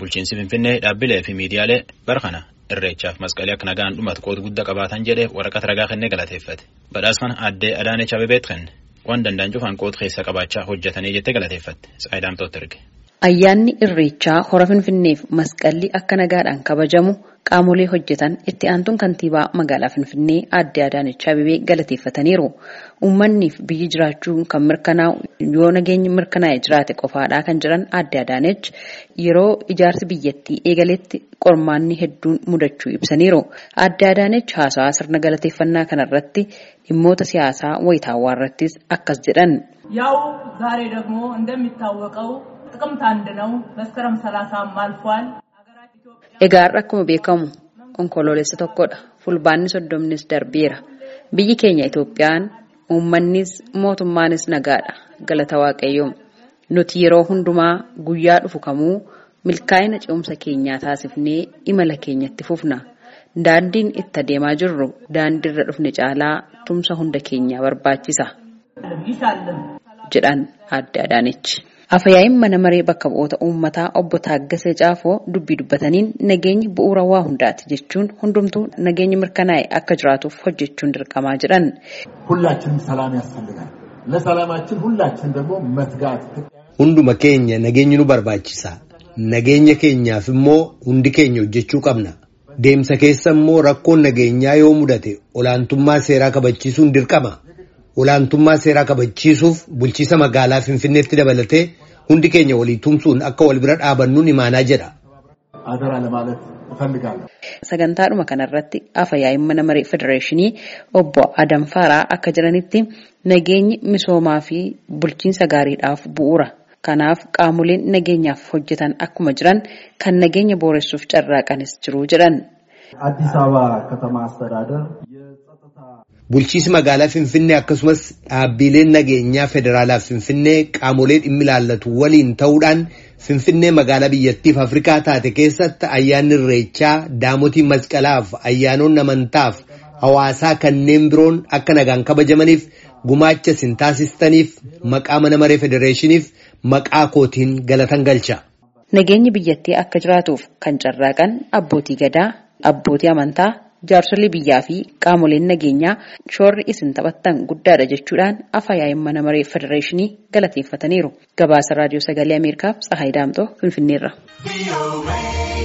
bulchiinsi Finfinnee dhaabbilee fi miidiyaalee barkana irreechaaf masqalii akka nagaan dhumatu qooda guddaa qabaatan jedhee waraqata ragaa kennee galateeffate. Badhaasa kana aadde Adaanech Abebeet kenne waan danda'an cufaan qooda keessa qabaachaa hojjetanii jettee galateeffatte. Saayidaamtoota erge. Ayyaanni irreechaa hora Finfinneef masqalli akka nagaadhaan kabajamu qaamolee hojjetan itti aantuun kantiibaa magaalaa Finfinnee aadde Adaanech Abebee galateeffataniiru. Uummanniif biyyi jiraachuun kan mirkanaa'u yoo nageenyi mirkanaa'ee jiraate qofaadhaa kan jiran aadde Adaanech yeroo ijaarsi biyyattii eegaletti qormaanni hedduun mudachuu ibsaniiru. Aadde Adaanech haasawaa sirna galateeffannaa kanarratti dhimmoota siyaasaa wayitaawwaa irrattis akkas jedhan. ያው ዛሬ ደግሞ እንደሚታወቀው ጥቅምት 1 ነው መስከረም 30 አልፏል Egaa akkuma beekamu onkoloolessa tokkodha fulbaanni 30nis darbeera biyyi keenya Itoophiyaan uummannis mootummaanis nagaadha galata waaqayyoo nuti yeroo hundumaa guyyaa dhufu kamuu milkaa'ina ce'umsa keenyaa taasifnee imala keenyatti fufna daandiin itti adeemaa jirru daandiirra dhufne caalaa tumsa hunda keenyaa barbaachisa jedhan aadde Adaanech. Afayaa'iin mana maree bakka bu'oota uummataa obbo Taaggasee Caafoo dubbii dubbataniin nageenyi bu'uura waa hundaati jechuun hundumtuu nageenyi mirkanaa'e akka jiraatuuf hojjechuun dirqamaa jedhan. ሁላችንም ሰላም ያስፈልጋል ለሰላማችን ሁላችን ደግሞ መትጋት hunduma keenya nageenyi nu barbaachisa nageenya keenyaaf immoo hundi keenya hojjechuu qabna deemsa keessa immoo rakkoon nageenyaa yoo mudate olaantummaa seeraa kabachiisuun dirqama. Olaantummaa seeraa kabachiisuuf bulchiisa magaalaa Finfinneetti dabalatee hundi keenya walii tumsuun akka wal bira dhaabannuun imaanaa jedha. Sagantaadhuma kanarratti afayaa'iin mana maree federeeshinii obbo Adam Faaraa akka jiranitti nageenyi misoomaa fi bulchiinsa gaariidhaaf bu'uura. Kanaaf qaamoleen nageenyaaf hojjetan akkuma jiran kan nageenya booressuuf carraaqanis jiru jedhan. አዲስ አበባ ከተማ አስተዳደር Bulchiisi magaalaa Finfinnee akkasumas dhaabbileen nageenyaa federaalaa Finfinnee qaamolee dhimmi ilaallatu waliin ta'uudhaan Finfinnee magaalaa biyyattiif Afrikaa taate keessatti ayyaanni irreechaa daamotii masqalaaf ayyaanonni amantaaf hawaasaa kanneen biroon akka nagaan kabajamaniif gumaacha isin taasistaniif maqaa mana maree federeeshiniif maqaa kootiin galatan galcha. Nageenyi biyyattii akka jiraatuuf kan carraaqan abbootii gadaa, abbootii amantaa, jaarsolii biyyaa fi qaamoleen nageenyaa shoorri isin taphattan guddaadha jechuudhaan afayaa'iin mana maree federeeshinii galateeffataniiru. Gabaasa raadiyoo sagalee Ameerikaaf Tsahaay Daamxoo Finfinneerra.